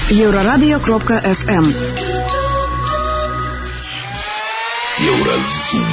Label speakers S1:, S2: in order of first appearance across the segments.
S1: Еврорадио.FM.
S2: Евразум.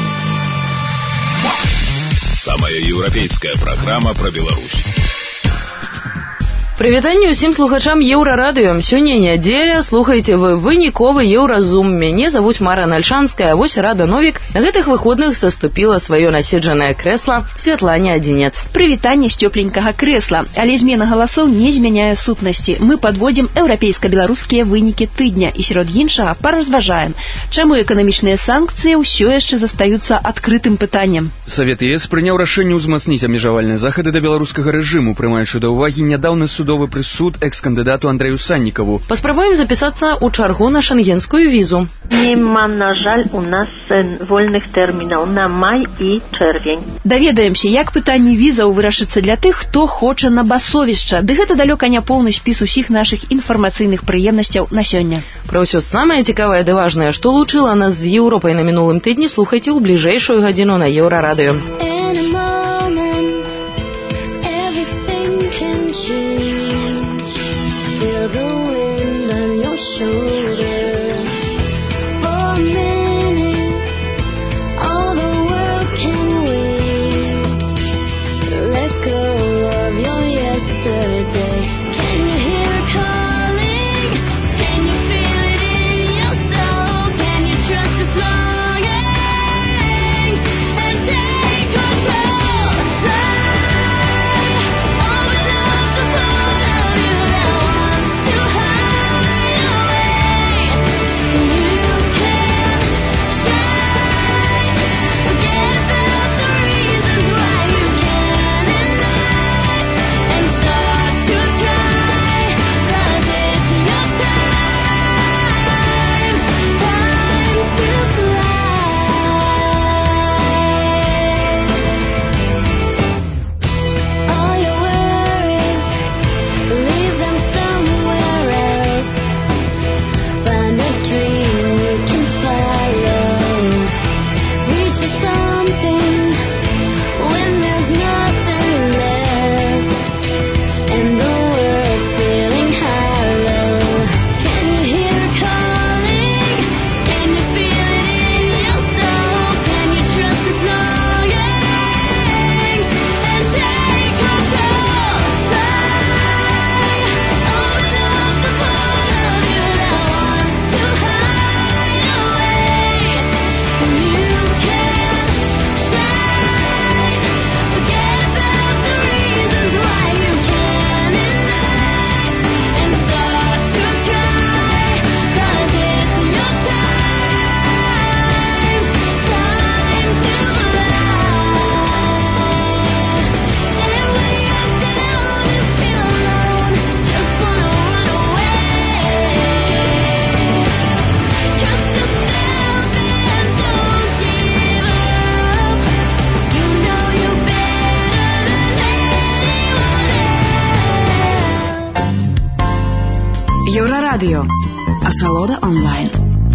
S2: Самая европейская программа про Беларусь.
S3: Прывітанне ўсім слухачам Еўрарадыё. Сёння нядзеля, слухаеце вы выніковы Еўразум. Мяне завуць Мара Нальшанская, а вось Рада Новік на гэтых выходных саступіла сваё наседжанае крэсла Святлане Адзінец.
S4: Прывітанне з цёпленькага крэсла, але змена галасоў не змяняе сутнасці. Мы падводзім еўрапейска-беларускія вынікі тыдня і сярод іншага паразважаем, чаму эканамічныя санкцыі ўсё яшчэ застаюцца адкрытым пытаннем.
S5: Савет ЕС прыняў рашэнне ўзмацніць абмежавальныя захады да беларускага рэжыму, прымаючы да ўвагі нядаўны судовы прысуд экс-кандыдату Андрэю Саннікаву.
S3: Паспрабуем запісацца ў чаргу на шенгенскую візу.
S6: Нема, на жаль, у нас вольных тэрмінаў на май і чэрвень.
S4: Даведаемся, як пытанне візаў вырашыцца для тых, хто хоча на басовішча. Ды гэта далёка не поўны спіс усіх нашых інфармацыйных прыемнасцяў на сёння.
S3: Пра ўсё самае цікавае ды важнае, што лучыла нас з Еўропай на мінулым тыдні, слухайце ў бліжэйшую гадзіну на Еўрарадыё.
S1: Еврорадио. Асалода онлайн.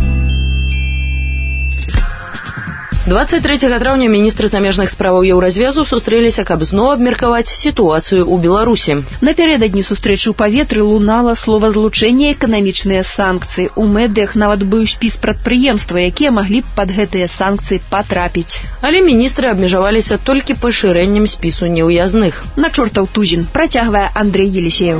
S3: 23 траўня міністры замежных справаў Еўразвязу сустрэліся, каб зноў абмеркаваць сітуацыю ў Беларусі.
S4: Напярэдадні сустрэчы ў паветры лунала словазлучэнне эканамічныя санкцыі. У медыях нават быў спіс прадпрыемства, якія маглі б пад гэтыя санкцыі патрапіць.
S3: Але міністры абмежаваліся толькі пашырэннем спісу неўязных.
S4: На чортаў тузін, працягвае Андрэй Елісеев.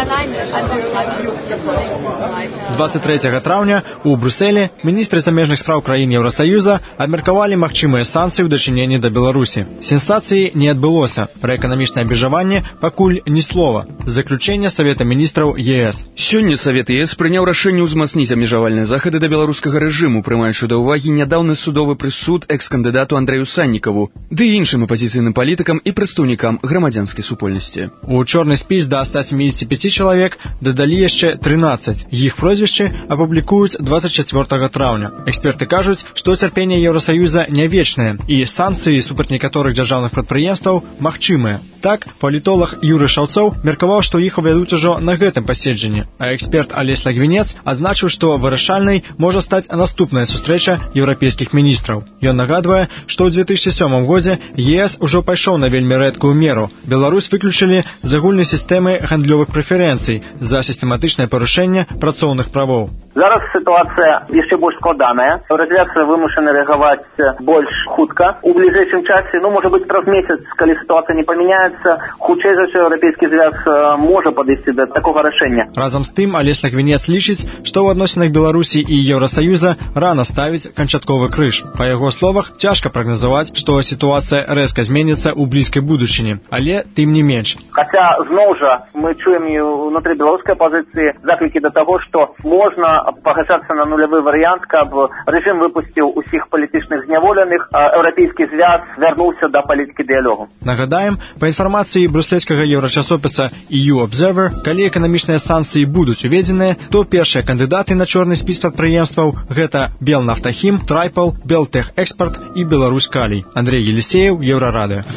S7: 23 траўня у Брюсселі міністры замежных спраў краін Еўрасаюза абмеркавалі магчымыя санкцыі ў дачыненні да Беларусі. Сенсацыі не адбылося. Пра эканамічнае абмежаванне пакуль ні слова. Заключэнне Савета міністраў ЕС.
S5: Сёння Савет ЕС прыняў рашэнне ўзмацніць абмежавальныя захады да беларускага рэжыму, прымаючы да ўвагі нядаўны судовы прысуд экс-кандыдату Андрэю Саннікаву, ды іншым апазіцыйным палітыкам і прадстаўнікам грамадзянскай супольнасці.
S7: У чорны спіс да 175 чалавек дадалі яшчэ 13. Іх прозвішчы становішчы апублікуюць 24 траўня. Эксперты кажуць, што цярпенне Еўрасаюза не вечнае, і санкцыі супраць некаторых дзяржаўных прадпрыемстваў магчымыя. Так, палітолог Юрый Шаўцоў меркаваў, што іх увядуць ужо на гэтым паседжанні, а эксперт Алесь Лагвінец адзначыў, што вырашальнай можа стаць наступная сустрэча еўрапейскіх міністраў. Ён нагадвае, што ў 2007 годзе ЕС ужо пайшоў на вельмі рэдкую меру. Беларусь выключылі з агульнай сістэмы гандлёвых прэферэнцый за сістэматычнае парушэнне працоўных правоў.
S8: Зараз ситуация еще больше складаная. Развиваться вымушаны реагировать больше хутка. У ближайшем часе, может быть, раз в месяц, когда ситуация не поменяется, хутчэй за все Европейский Союз может подойти до такого решения.
S7: Разом с тым, Алесь Лагвінец лічыць, што ў адносінах Беларусі і Еўрасаюза рана ставіць канчатковы крыж. Па яго словах, цяжка прагназаваць, што ситуация рэзка зменіцца ў блізкай будучыні, але тым не менш.
S8: Хотя, зноў жа, мы чуем и внутри белорусской оппозиции заклики до того, что можно пагашацца на нулявы варыянт, каб рэжым выпусціў усіх палітычных зняволеных, а Еўрапейскі звяз вярнуўся да палітыкі дыялогу.
S7: Нагадаем, па інфармацыі брусельскага еўрачасопіса EU Observer, калі эканамічныя санкцыі будуць уведзеныя, то першыя кандыдаты на чорны спіс прадпрыемстваў гэта Белнафтахім, Трайпал, Белтэхэкспарт і Беларусь Калій. Андрей Елисеев, Еўрарадыё.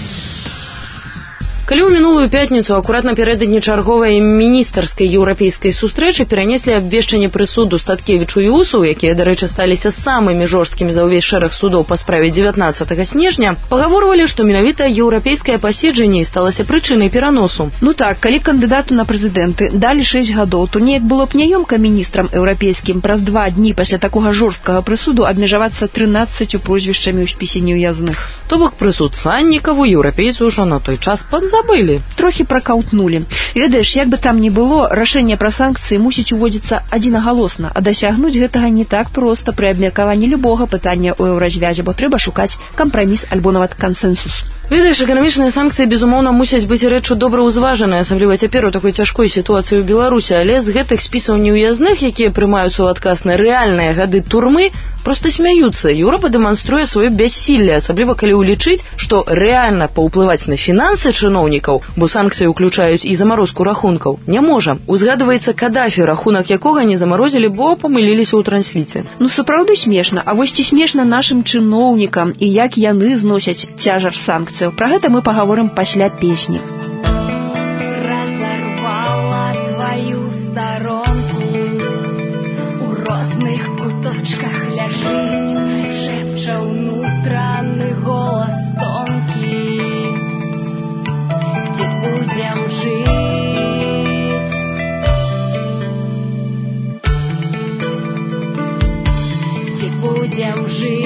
S3: Калі ў мінулую пятніцу акуратна перададні чарговай міністарскай еўрапейскай сустрэчы перанеслі абвешчанне прысуду Статкевічу і Усу, якія, дарэчы, сталіся самымі жорсткімі за ўвесь шэраг судоў па справе 19 снежня, пагаворвалі, што менавіта еўрапейскае паседжанне сталася прычынай пераносу.
S4: Ну так, калі кандыдату на прэзідэнты далі 6 гадоў, то неяк было б няёмка міністрам еўрапейскім праз 2 дні пасля такога жорсткага прысуду абмежавацца 13 прозвішчамі ў спісе неўязных.
S3: То бок прысуд Саннікаву еўрапейцы ўжо на той час забыли.
S4: Трохі пракаўтнулі. Ведаеш, як бы там ні было, рашэнне пра санкцыі мусіць уводзіцца адзінагалосна, а дасягнуць гэтага не так проста пры абмеркаванні любога пытання ў еўразвязе, бо трэба шукаць кампраміс альбо нават кансэнсус.
S3: Ведаеш, эканамічныя санкцыі, безумоўна, мусяць быць рэччу добра ўзважанай, асабліва цяпер у такой цяжкой сітуацыі ў Беларусі, але з гэтых спісаў неўязных, якія прымаюцца ў адказ на рэальныя гады турмы, проста смяюцца. Еўропа дэманструе сваё бяссілле, асабліва калі ўлічыць, што рэальна паўплываць на фінансы чыноўнікаў, бо санкцыі ўключаюць і замарозку рахункаў, не можа. Узгадваецца Кадафі, рахунак якога не замарозілі, бо памыліліся ў трансліце.
S4: Ну сапраўды смешна, а вось ці смешна нашым чыноўнікам і як яны зносяць цяжар санкцый. Пра гэта мы пагаворым пасля песні.
S9: Разорвала твою сторонку, у розных куточках ляжыць, шэпча ўнутраны голас тонкі, дзе будзем жыць, дзе будзем жыць.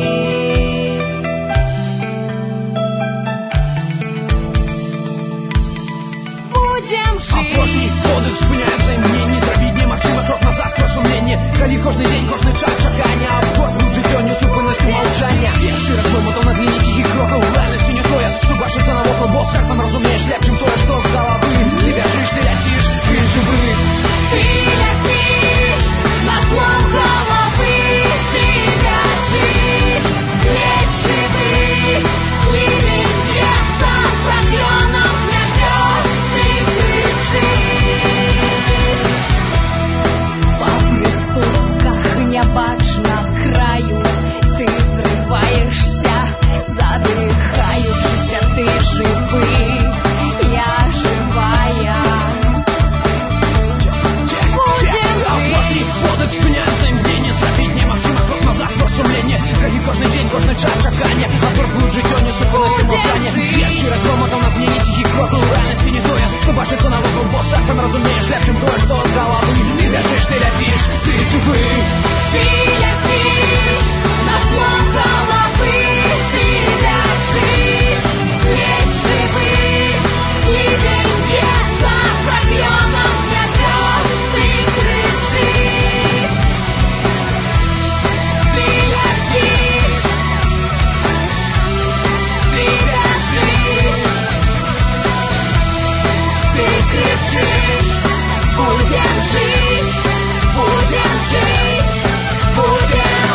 S10: Апошні подых спыняецца імгненне, зрабіць немагчыма крок назад скрозь сумленне, калі кожны дзень, кожны час чакання абгорнуць жыццё несупыннасцю маўчання. Першы раз выматаў на гліне ціхіх крокаў, рэальнасцю не тое, што бачыцца навокал, бо сэрцам разумееш лепш, чым тое, што з галавы. Ты бяжыш, ты ляціш, ты жывы.
S9: Ты ляціш над злом галавы, ты бяжыш, ледь жывы, плывем б'ецца праклёнам нябёс, ты па прыступках нябачна краю, ты зрываешься, задыхаючыся, ты жывы, я жывая. Будем жить.
S10: Подых спыняецца імгненне, зрабіць немагчыма крок назад скрозь сумленне, калі кожны дзень, кожны час чакання абгорнуць жыццё несупыннасцю маўчання. Першы раз выматаў на гліне ціхіх крокаў, рэальнасці не тое, што бачыцца навокал, бо сэрцам разумееш лепш, чым тое, што з галавы. Ты бяжыш, ты ляціш, ты жывы.
S9: Ты ляціш над злом галавы, ты бяжыш, ледь жывы, плывем б'ецца праклёнам нябёс, ты крычыш. Ты ляціш, ты бяжыш, ты крычыш. Будем жить, будем жить, будем.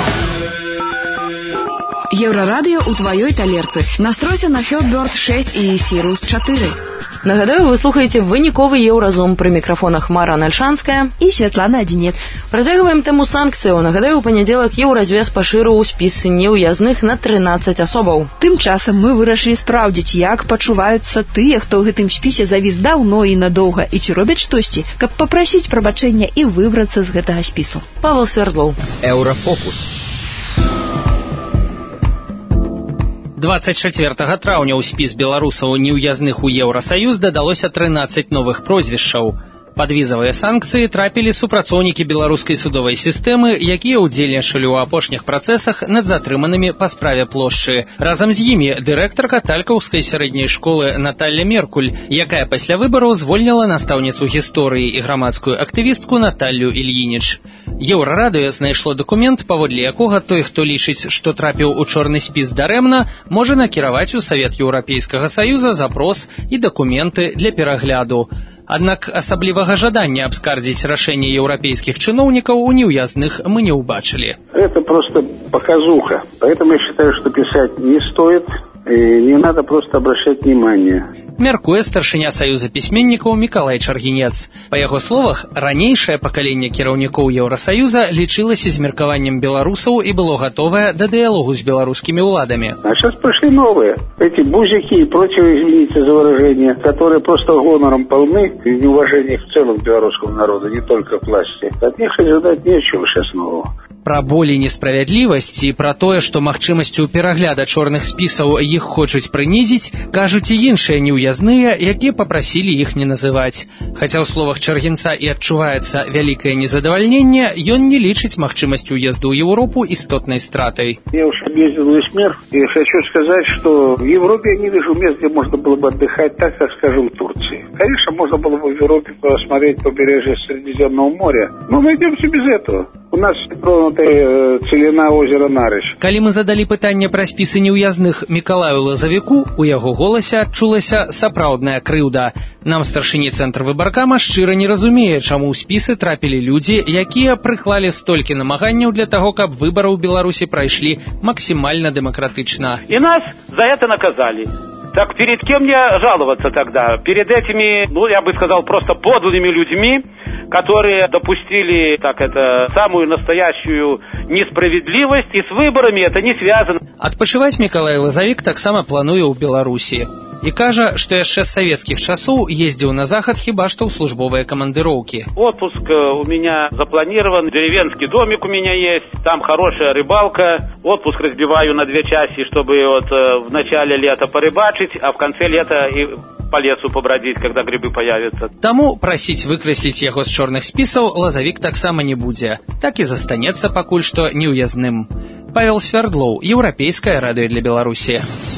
S1: Еўрарадыё у тваёй талерцы. Настройся на Hotbird 6 і Sirius 4.
S3: Нагадаю, вы слухаете выніковы Еўразум, пры мікрафонах Мара Нальшанская
S4: і Святлана Адзінец.
S3: Працягваем тэму санкцыяў. Нагадаю, у панядзелак Еўразвез пашырыў спіс неўязных на 13 асобаў.
S4: Тым часам мы вырашылі спраўдзіць, як пачуваюцца тыя, хто ў гэтым спісе завіс даўно і надоўга, і ці робяць штосьці, каб папрасіць прабачэння і выбрацца з гэтага спісу.
S3: Павел Свердлоў.
S11: Еўрафокус. 24 траўня ў спіс беларусаў неўязных у Еўрасаюз дадалося 13 новых прозвішчаў. Пад візавыя санкцыі трапілі супрацоўнікі беларускай судовай сістэмы, якія ўдзельнічалі ў апошніх працэсах над затрыманымі па справе плошчы. Разам з імі дырэктарка талькаўскай сярэдняй школы Наталля Меркуль, якая пасля выбараў звольніла настаўніцу гісторыі і грамадскую актывістку Наталлю Ільініч. Еўрарадыё знайшло дакумент, паводле якога той, хто лічыць, што трапіў у чорны спіс дарэмна, можа накіраваць у Савет Еўрапейскага Саюза запрос і дакументы для перагляду. Аднак асаблівага жадання абскардзіць рашэнне еўрапейскіх чыноўнікаў у неўязных мы не ўбачылі.
S12: Это просто показуха. Поэтому я считаю, что писать не стоит, и не надо просто обращать внимание.
S11: Мяркуе старшыня Саюза пісьменнікаў Мікалай Чаргінец. Па яго словах, ранейшае пакаленне кіраўнікоў Еўрасаюза лічылася змеркаваннем беларусаў і было гатовае да дыялогу з беларускімі ўладамі.
S12: А сейчас пришли новые. Эти бузики и прочие, извините за выражение, которые просто гонором полны и неуважение к целому белорусскому народу, не только к власти. От них ожидать нечего сейчас нового.
S11: Пра боль і несправядлівасць і пра тое, што магчымасцю перагляда чорных спісаў іх хочуць прынізіць, кажуць і іншыя неўязныя, якія папрасілі іх не называць. Хаця ў словах Чаргінца і адчуваецца вялікае незадавальненне, ён не лічыць магчымасць уезду ў Европу істотнай стратой.
S12: Я уж объездил весь мир и хочу сказать, что в Европе я не вижу мест, где можно было бы отдыхать так, как, скажем, в Турции. Конечно, можно было бы в Европе посмотреть побережье Средиземного моря, но мы идемте без этого. У нас тронутая целина озера Нарыш.
S11: Калі мы задалі пытанне пра спісы неўязных Мікалаю Лазавіку, у яго голасе адчулася сапраўдная крыўда. Нам старшыні цэнтр выбаркама шчыра не разумее, чаму ў спісы трапілі людзі, якія прыклалі столькі намаганняў для таго, каб выбары ў Беларусі прайшлі максімальна дэмакратычна.
S13: И нас за это наказали. Так перед кем мне жаловаться тогда? Перед этими, я бы сказал, просто подлыми людьми, которые допустили, самую настоящую несправедливость, и с выборами это не связано.
S11: Адпачываць Мікалай Лазавік таксама плануе ў Беларусі. І кажа, што яшчэ з савецкіх часоў ездзіў на захад хіба што ў службовыя камандыроўкі.
S13: Отпуск у меня запланирован, деревенский домик у меня есть, там хорошая рыбалка. Отпуск разбиваю на 2 части, чтобы в начале лета порыбачить, а в конце лета и по лесу побродить, когда грибы появятся.
S11: Таму прасіць выкрасліць яго з чорных спісаў Лазавік таксама не будзе. Так і застанецца пакуль што неўязным. Павел Свердлоў, Еўрапейскае радыё для Беларусі.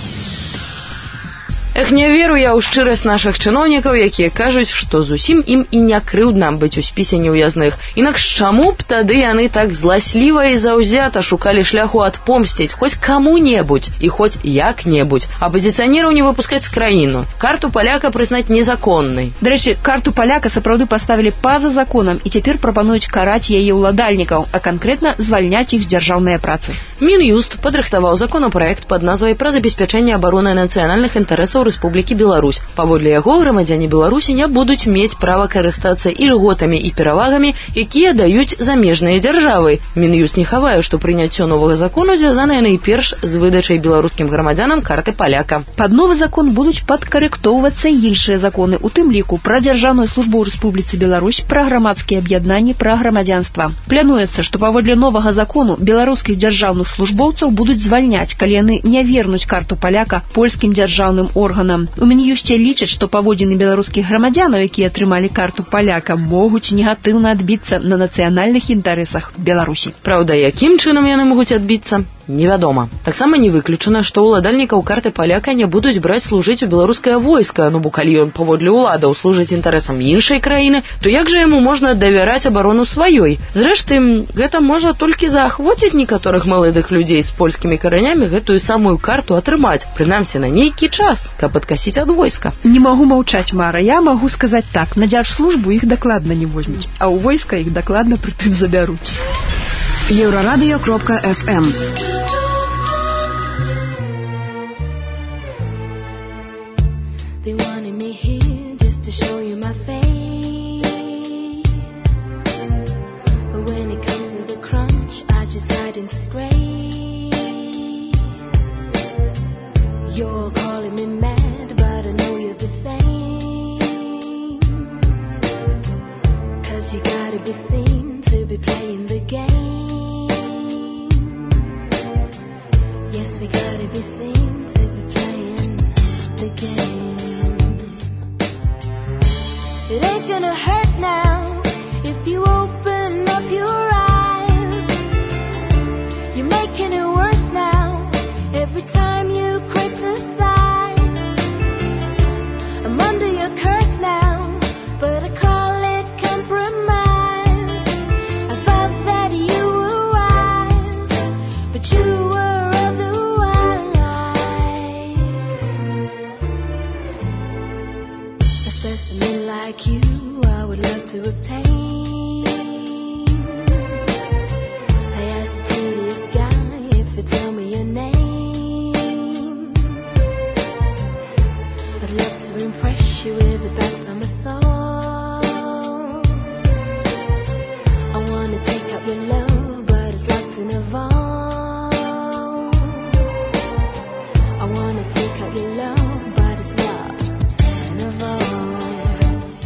S3: Эх, не веру я ў шчырасць нашых чыноўнікаў, якія кажуць, што зусім ім і не крыўдна быць у спісе неўязных. Інакш чаму б тады яны так зласліва і заўзята шукалі шляху адпомсціць хоць каму-небудзь і хоць як-небудзь, апазіцыянераў не выпускаць з краіну, карту паляка прызнаць незаконнай.
S4: Дарэчы, карту паляка сапраўды паставілі па-за законам і цяпер прапануюць караць яе ўладальнікаў, а канкрэтна звальняць іх з дзяржаўнай працы.
S3: Мін'юст падрыхтаваў законапраект пад назвай «Пра забеспячэнне абароны нацыянальных інтарэсаў Рэспублікі Беларусь». Паводле яго грамадзяне Беларусі не будуць мець права карыстацца ільготамі і перавагамі, якія даюць замежныя дзяржавы. Мін'юст не хавае, што прыняццё новага закону звязанае найперш з выдачай беларускім грамадзянам карты паляка.
S4: Пад новы закон будуць падкарэктоўвацца іншыя законы, у тым ліку пра дзяржаўную службу ў Рэспубліцы Беларусь, пра грамадскія аб'яднанні, пра грамадзянства. Плануецца, што паводле новага закону беларускіх дзяржаўных службоўцаў будуць звальняць, калі яны не вернуць карту паляка польскім дзяржаўным органам. У Мін'юсце лічаць, што паводзіны беларускіх грамадзянаў, якія атрымалі карту паляка, могуць негатыўна адбіцца на нацыянальных інтарэсах Беларусі.
S3: Праўда, якім чынам яны могуць адбіцца? Невядома. Таксама не выключана, што ўладальнікаў карты паляка не будуць браць служыць у беларускае войска, бо калі ён паводле ўладаў служыць інтарэсам іншай краіны, то як жа яму можна давяраць абарону сваёй? Зрэшты, гэта можа толькі заахвоціць некаторых маладых людзей з польскімі каранямі гэтую самую карту атрымаць, прынамсі на нейкі час, каб адкасіць ад войска.
S4: Не магу маўчаць, Мара, я магу сказаць так, на дзяржслужбу іх дакладна не возьмуць, а ў войска іх дакладна прытым забяруць.
S1: Еўрарадыё.фм
S9: They wanted me here. you gotta be seen to be playing the game. Yes, we gotta be seen to be playing the game. It ain't gonna hurt now if you open up your eyes. You're making it worse now every time you criticize. I'm under your curse now, but I call it compromise. I thought that you were wise, but you were otherwise. A specimen like you I would love to obtain. I asked the tedious guy if he'd tell me your name. I'd love to impress you with the best of my soul. I wanna take out your love, but it's locked in a vault. I wanna take out your love, but it's locked in a vault.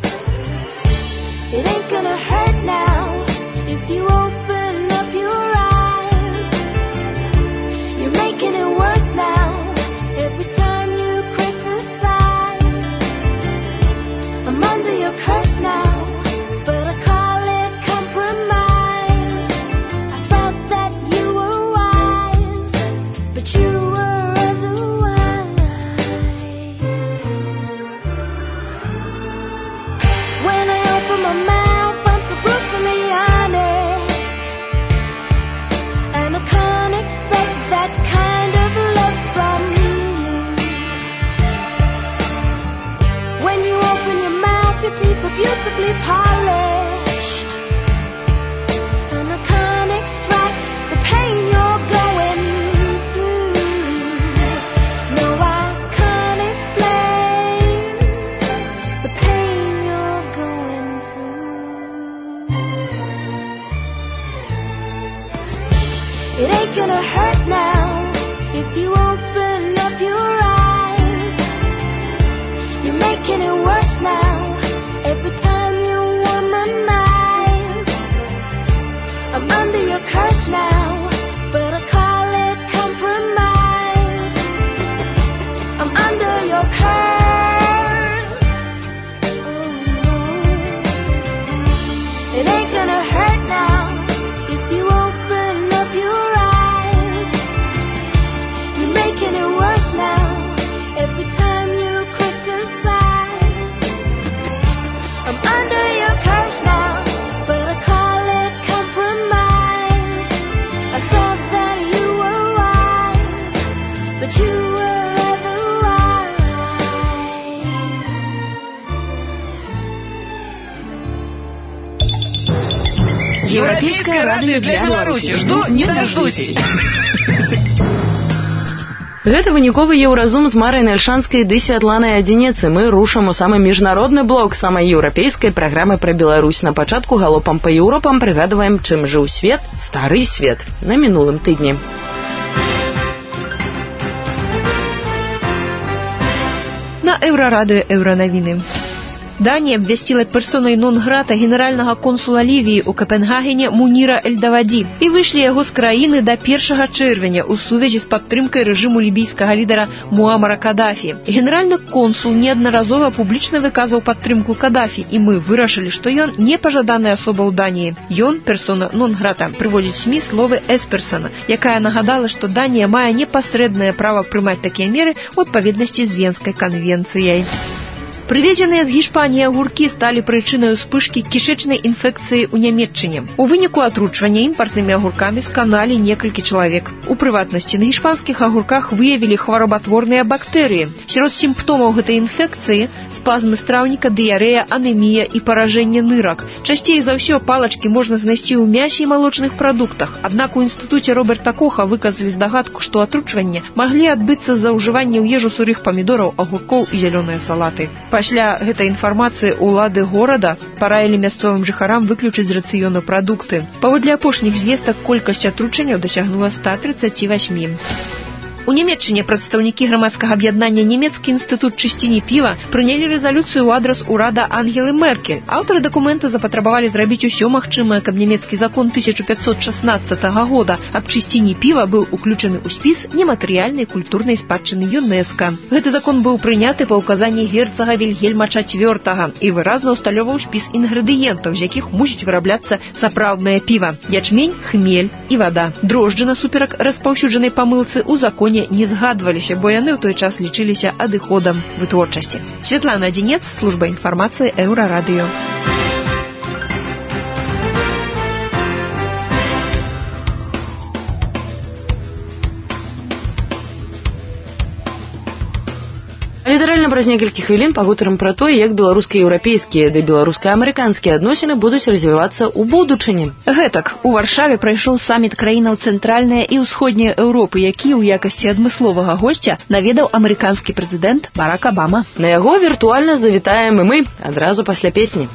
S9: It ain't gonna hurt now if you open up your eyes. You're making it worse now every time you criticize. I'm under your curse now, but I call it compromise. I thought that you were wise, but you were otherwise. When I open my mouth, I'm so brutally honest, and I can't expect that kind of love from you. When you open your mouth, your teeth are beautifully polished, and I can't extract the pain you're going through. No, I can't explain the pain you're going through. It ain't gonna hurt now if you open up your eyes. You're making it worse now every time you womanize. I'm under your curse now, but I call it compromise. I'm under your curse. It ain't gonna hurt now if you open up your eyes. You're making it worse now every time you criticize. I'm under your curse now, but I call it compromise. I thought that you were wise, but you were otherwise.
S1: Европейское радио для Беларуси. Жду не дождусь.
S3: Гэта выніковы еўразум з Марай Нальшанскай ды Святланай Адзінец. Мы рушым у самы міжнародны блок самай еўрапейскай праграмы пра Беларусь. На пачатку галопам па Еўропам прыгадваем, чым жыў свет, стары свет, на мінулым тыдні.
S4: На Еўрарадыё Еўранавіны. Дания обвестила персоной нон-грата генерального консула Ливии у Копенгагене Мунира Эль-Давади и вышли его с краины до 1 чэрвеня у сувязі з падтрымкай рэжыму лібійскага лідара Муамара Кадафі. Генеральны консул неаднаразова публічна выказаў падтрымку Кадафі, і мы вырашылі, што ён непажаданая асоба ў Даніі. Ён персона нон-грата, прыводзіць СМІ словы Эсперсона, якая нагадала, што Данія мае непасрэднае права прымаць такія меры ў адпаведнасці з Венскай канвенцыяй. Прывезеныя з Гішпаніі агуркі сталі прычынай успышкі кішэчнай інфекцыі ў Нямецчыне. У выніку атручвання імпартнымі агуркамі сканалі некалькі чалавек. У прыватнасці, на гішпанскіх агурках выявілі хваробатворныя бактэрыі. Сярод сімптомаў гэтай інфекцыі спазмы страўніка, дыярэя, анемія і паражэнне нырак. Часцей за ўсё палачкі можна знайсці ў мясе і малочных прадуктах. Аднак у інстытуце Роберта Коха выказалі здагадку, што атручванне маглі адбыцца з-за ўжывання ў ежу сырых памідораў, агуркоў і зялёныя салаты. Пасля гэтай інфармацыі ўлады горада параілі мясцовым жыхарам выключыць з рацыёну прадукты. Паводле апошніх звестак колькасць атручэнняў дасягнула 138. У Нямецчыне прадстаўнікі грамадскага аб'яднання «Нямецкі інстытут чысціні піва» прынялі рэзалюцыю ў адрас урада Ангелы Меркель. Аўтары дакумента запатрабавалі зрабіць усё магчымае, каб нямецкі закон 1516 года аб чысціні піва быў уключаны ў спіс нематэрыяльнай культурнай спадчыны ЮНЕСКО. Гэты закон быў прыняты па ўказанні герцага Вільгельма IV і выразна ўсталёўваў спіс інгрэдыентаў, з якіх мусіць вырабляцца сапраўднае піва: ячмень, хмель і вада. Дрожджы насуперак распаўсюджанай памылцы ў законе не згадваліся, бо яны ў той час лічыліся адыходам вытворчасці. Святлана Адзінец, служба інфармацыі Еўрарадыё.
S3: Літаральна праз некалькі хвілін пагутарым пра тое, як беларуска-еўрапейскія ды беларуска-амерыканскія адносіны будуць развівацца ў будучыні.
S4: Гэтак, у Варшаве прайшоў саміт краінаў цэнтральнай і ўсходняй Еўропы, які ў якасці адмысловага госця наведаў амерыканскі прэзідэнт Барак Абама.
S3: На яго віртуальна завітаем і мы адразу пасля песні.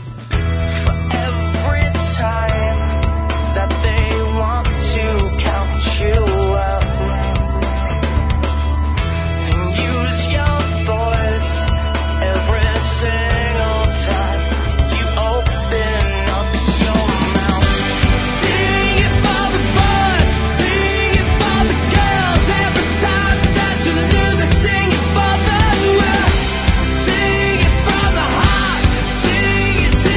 S10: Sing it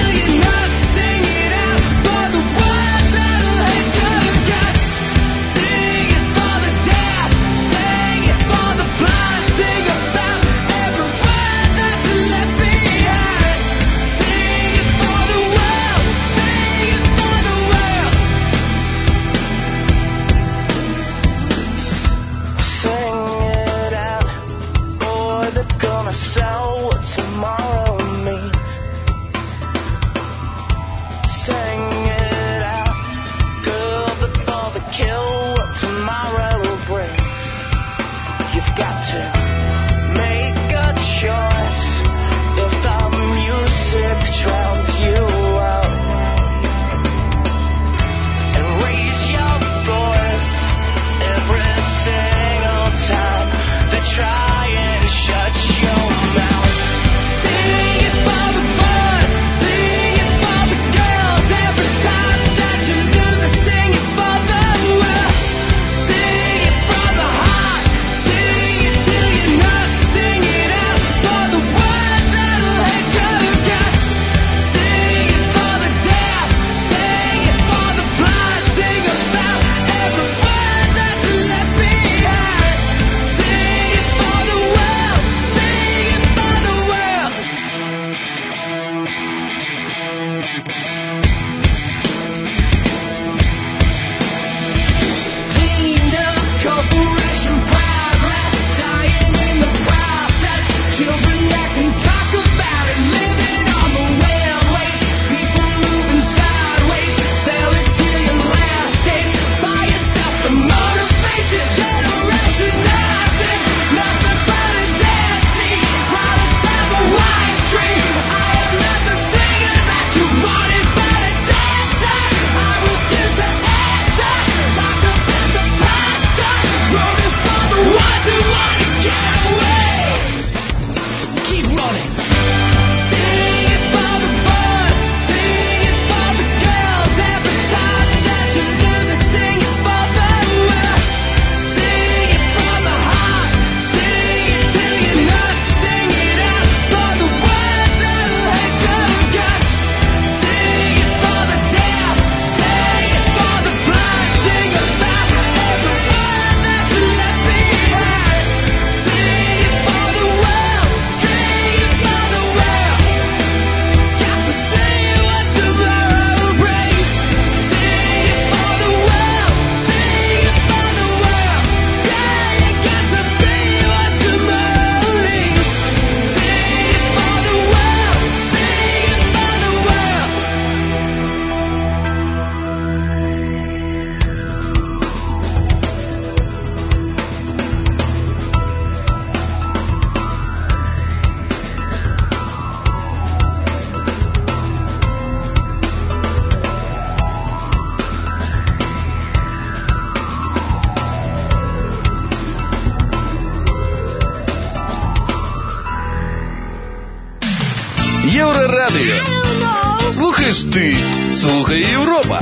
S2: Слухай Европа.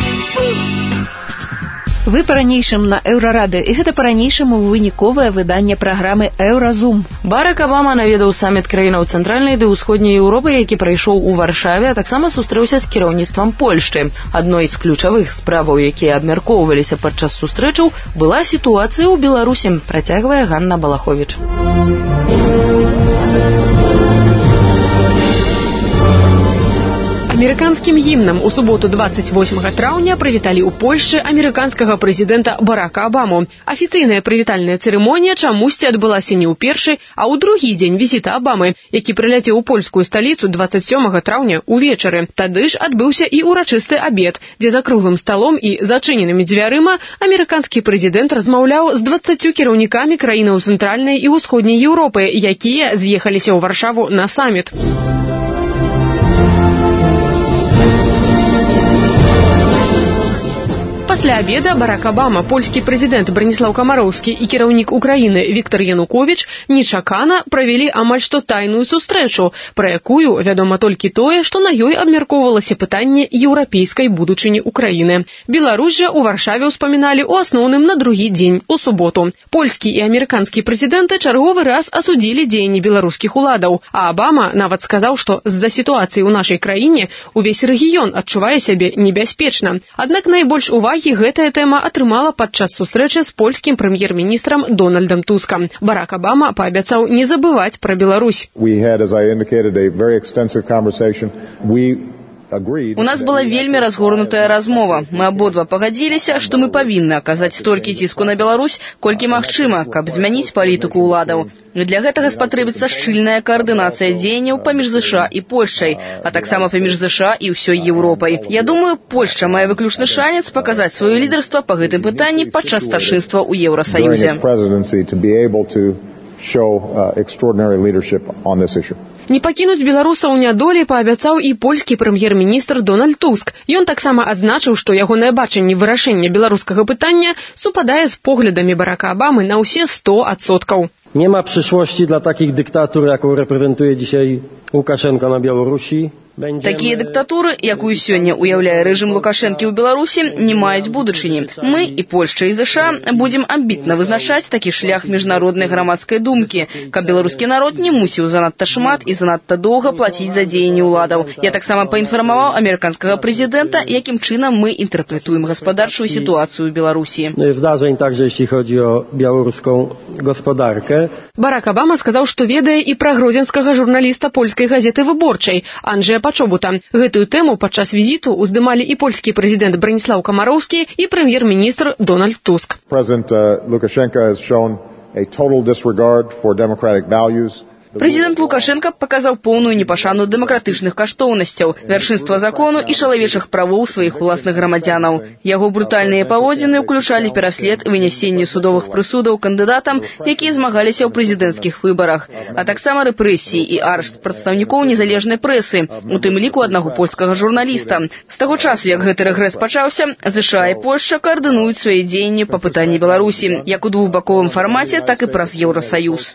S4: Вы па-ранейшым на Еўрарады, і гэта па-ранейшаму выніковае выданне праграмы «Еўразум».
S3: Барак Абама наведаў саміт краінаў цэнтральнай ды ўсходняй Еўропы, які прайшоў у Варшаве, а таксама сустрэўся з кіраўніцтвам Польшчы. Адной з ключавых справаў, якія абмяркоўваліся падчас сустрэчаў, была сітуацыя ў Беларусі, працягвае Ганна Балаховіч.
S14: Амерыканскім гімнам у суботу 28 траўня прывіталі ў Польшчы амерыканскага прэзідэнта Барака Абаму. Афіцыйная прывітальная цырымонія чамусьці адбылася не ў першы, а ў другі дзень візіта Абамы, які прыляцеў у польскую сталіцу 27 траўня ўвечары. Тады ж адбыўся і ўрачысты абед, дзе за круглым сталом і зачыненымі дзвярыма амерыканскі прэзідэнт размаўляў з 20 кіраўнікамі краінаў цэнтральнай і ўсходняй Еўропы, якія з'ехаліся ў Варшаву на саміт. Пасля обеда Барак Абама, польскі прэзідэнт Браніслаў Камароўскі і кіраўнік Украіны Віктор Януковіч нечакана правялі амаль што тайную сустрэчу, пра якую вядома толькі тое, што на ёй абмяркоўвалася пытанне еўрапейскай будучыні Украіны. Беларусь жа ў Варшаве ўспаміналі ў асноўным на другі дзень, у суботу. Польскі і амерыканскі прэзідэнты чарговы раз асудзілі дзеянні беларускіх уладаў, а Абама нават сказаў, што з-за сітуацыі ў нашай краіне увесь рэгіён адчувае сябе небяспечна. Аднак найбольш увагі гэтая тэма атрымала падчас сустрэчы з польскім прэм'ер-міністрам Дональдам Тускам. Барак Абама паабяцаў не забываць пра Беларусь.
S15: У нас была вельмі разгорнутая размова. Мы абодва пагадзіліся, што мы павінны аказаць столькі ціску на Беларусь, колькі магчыма, каб змяніць палітыку ўладаў. І для гэтага спатрэбіцца шчыльная каардынацыя дзеянняў паміж ЗША і Польшчай, а таксама паміж ЗША і ўсёй Еўропай. Я думаю, Польшча мае выключны шанец паказаць сваё лідарства па гэтым пытанні падчас старшынства ў Еўрасаюзе.
S14: Не пакінуць беларусаў у нядолі паабяцаў і польскі прэм'ер-міністр Дональд Туск. Ён таксама адзначыў, што ягонае бачанне вырашэння беларускага пытання супадае з поглядамі Барака Абамы на ўсе 100%.
S16: Nie ma przyszłości dla takich dyktatur, jaką reprezentuje dzisiaj Łukaszenko na Białorusi.
S15: Такія дыктатуры, якую сёння уяўляе рэжым Лукашэнкі ў Беларусі, не маюць будучыні. Мы і Польшча і ЗША будзем амбітна вызначаць такі шлях міжнароднай грамадскай думкі, каб беларускі народ не мусіў занадта шмат і занадта доўга плаціць за дзеянні ўладаў. Я таксама паінфармаваў амерыканскага прэзідэнта, якім чынам мы інтэрпрэтуем гаспадарчую сітуацыю ў Беларусі.
S16: Zdarzeń także jeśli chodzi o białoruską gospodarkę.
S14: Барак Абама сказаў, што ведае і пра гродзенскага журналіста польскай газеты «Выборчай» Анджэя Пачобута. Гэтую тэму падчас візіту уздымалі і польскі прэзідэнт Браніслаў Камароўскі і прэм'ер-міністр Дональд Туск.
S15: Прэзідэнт Лукашенко паказаў поўную непашану дэмакратычных каштоўнасцяў, вяршынства закону і чалавечых правоў сваіх уласных грамадзянаў. Яго брутальныя паводзіны ўключалі пераслед і вынясенне судовых прысудаў кандыдатам, якія змагаліся ў прэзідэнцкіх выбарах, а таксама рэпрэсіі і арышт прадстаўнікоў незалежнай прэсы, у тым ліку аднаго польскага журналіста. З таго часу, як гэты рэгрэс пачаўся, ЗША і Польшча каардынуюць свае дзеянні па пытанні Беларусі, як у двухбаковым фармаце, так і праз Еўрасаюз.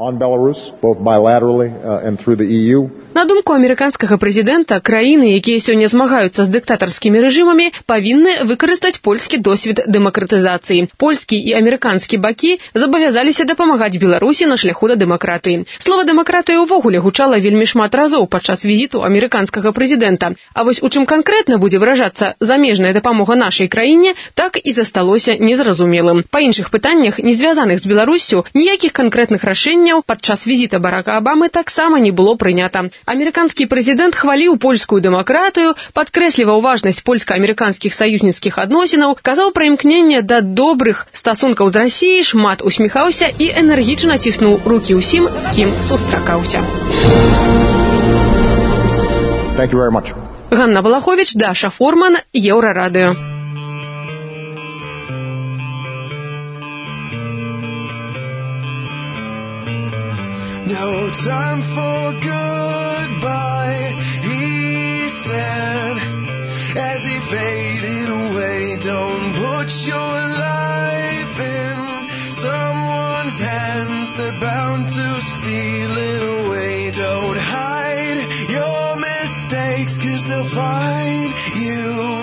S14: На думку амерыканскага прэзідэнта, краіны, якія сёння змагаюцца з дыктатарскімі рэжымамі, павінны выкарыстаць польскі досвед дэмакратызацыі. Польскі і амерыканскі бакі забавязаліся дапамагаць Беларусі на шляху да дэмакратыі. Слова дэмакратыя ўвогуле гучала вельмі шмат разоў падчас візіту амерыканскага прэзідэнта. А вось у чым канкрэтна будзе выражацца замежная дапамога нашай краіне, так і засталося незразумелым. Па іншых пытаннях, не звязаных з Беларуссю, ніякіх канкрэтных рашэнняў падчас візіта Барака Абамы таксама не было прынята. Амерыканскі прэзідэнт хваліў польскую дэмакратыю, падкрэсліваў важнасць польска-амерыканскіх саюзніцкіх адносінаў, казаў пра імкненне да добрых стасункаў з Расіяй, шмат усміхаўся і энергічна ціснуў рукі ўсім, з кім сустракаўся. Ганна Балаховіч, Даша Форман, Еўрарадыё.
S10: No time for goodbye, he said, as he faded away. Don't put your life in someone's hands, they're bound to steal it away. Don't hide your mistakes, 'cause they'll find you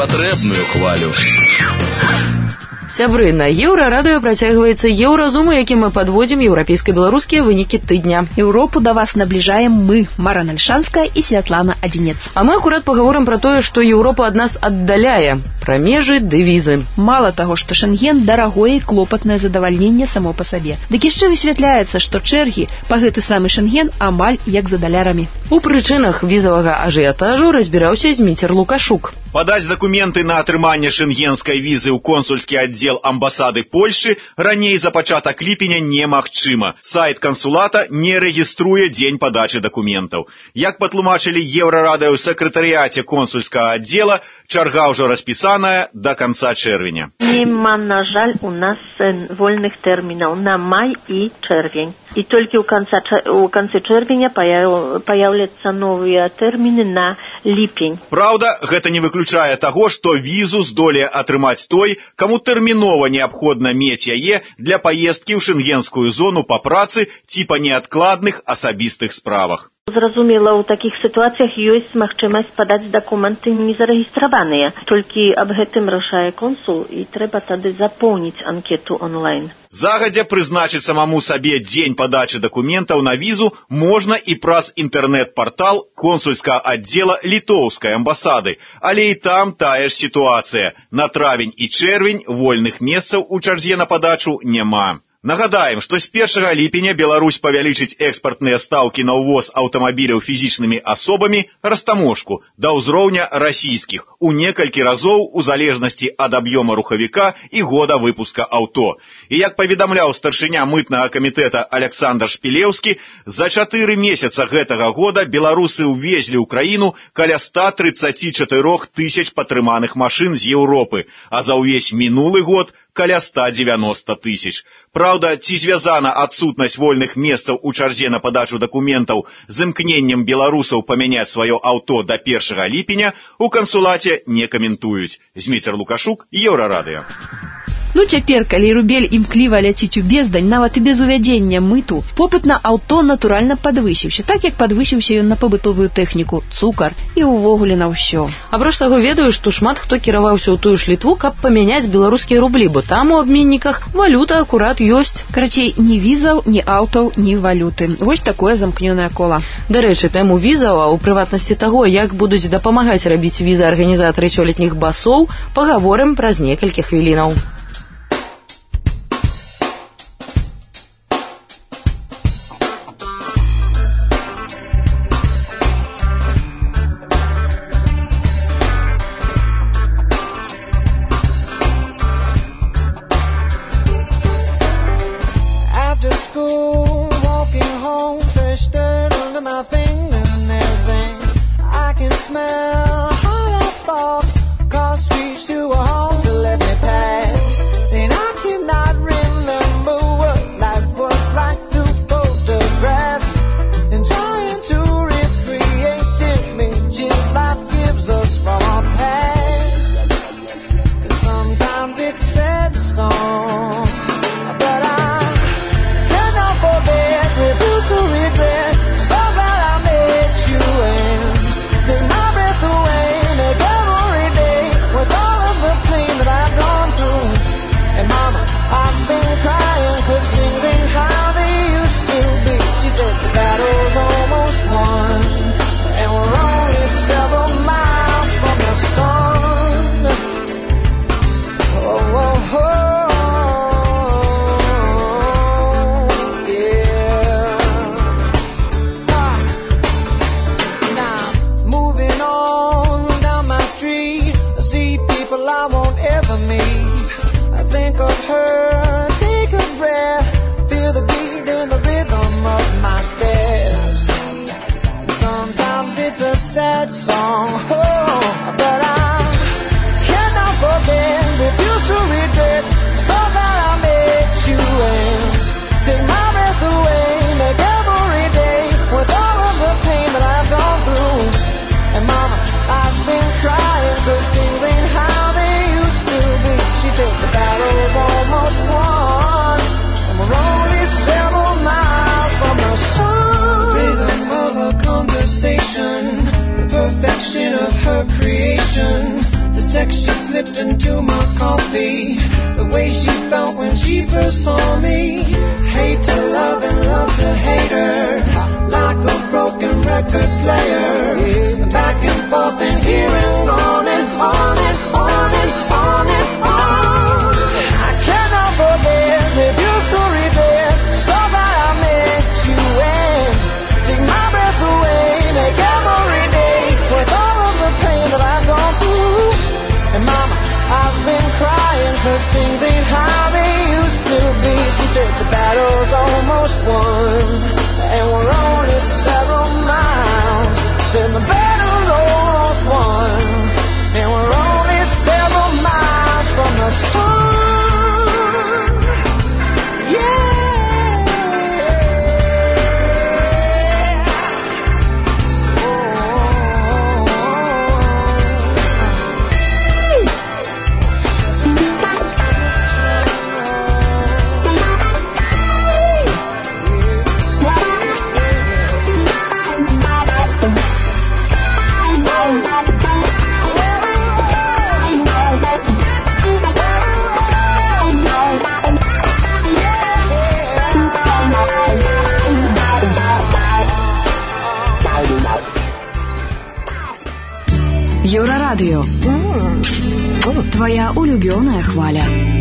S2: патрэбную хвалю.
S3: Сябры, на Еўрарадыё працягваецца Еўразум, у якім мы падводзім еўрапейска-беларускія вынікі тыдня.
S4: Еўропу да вас набліжаем мы, Мара Нальшанская і Святлана Адзінец.
S3: А мы акурат пагаворым пра тое, што Еўропа ад нас аддаляе, пра межы ды візы.
S4: Мала таго, што Шэнген дарагое і клопатнае задавальненне само па сабе. Дык яшчэ высвятляецца, што чэргі па гэты самы Шэнген амаль як за далярамі.
S3: У прычынах візавага ажыятажу разбіраўся Зміцер Лукашук.
S17: Падаць дакументы на атрыманне шэнгенскай візы ў консульскі аддзел амбасады Польшчы раней за пачатак ліпеня немагчыма. Сайт кансулата не рэгіструе дзень падачы дакументаў. Як патлумачылі Еўрарадыё ў сакратарыяце консульскага аддзела, чарга ўжо распісаная да канца чэрвеня.
S6: Нема, на жаль, у нас вольных тэрмінаў на май і чэрвень. І толькі ў канцы чэрвеня паяўляцца новыя тэрміны на ліпень.
S17: Праўда, гэта не выключае таго, што візу здолее атрымаць той, каму тэрмінова неабходна мець яе для паездкі ў шэнгенскую зону па працы ці па неадкладных асабістых справах.
S6: Зразумела, у такіх сітуацыях ёсць магчымасць падаць дакументы незарэгістраваныя. Толькі аб гэтым рашае консул, і трэба тады запоўніць анкету онлайн.
S17: Загадзя прызначыць самому сабе дзень падачы дакументаў на візу можна і праз інтэрнэт-партал консульскага аддзела літоўскай амбасады, але і там тая ж сітуацыя. На травень і чэрвень вольных месцаў у чарзе на падачу няма. Нагадаем, што з 1 ліпеня Беларусь павялічыць экспартныя стаўкі на ўвоз аўтамабіляў фізічнымі асобамі растаможку да ўзроўня расійскіх у некалькі разоў у залежнасці ад аб'ёма рухавіка і года выпуска аўто. І як паведамляў старшыня мытнага камітэта Александр Шпілеўскі, за 4 месяца гэтага года беларусы ўвезлі ў краіну каля 134 тысяч патрыманых машын з Еўропы, а за ўвесь мінулы год каля 190 тысяч. Праўда, ці звязана адсутнасць вольных месцаў у чарзе на падачу дакументаў з імкненнем беларусаў памяняць сваё аўто да 1 ліпеня, у кансулаце не каментуюць. Зміцер Лукашук, Еўрарадыё.
S4: Ну цяпер, калі рубель імкліва ляціць у бездань, нават і без увядзення мыту, попыт на аўто натуральна падвысіўся, так як падвысіўся ён на пабытовую тэхніку, цукар і ўвогуле на ўсё.
S3: Апроч таго ведаю, што шмат хто кіраваўся ў тую ж Літву, каб памяняць беларускія рублі, бо там у абменніках валюта акурат ёсць.
S4: Карацей, ні візаў, ні аўтаў, ні валюты. Вось такое замкнёнае кола.
S3: Дарэчы, тэму візаў, а ў прыватнасці таго, як будуць дапамагаць рабіць візы арганізатары сёлетніх басоў, пагаворым праз некалькі хвілінаў.
S10: Take my breath away.
S18: Еўрарадыё. Твоя улюбёная хваля.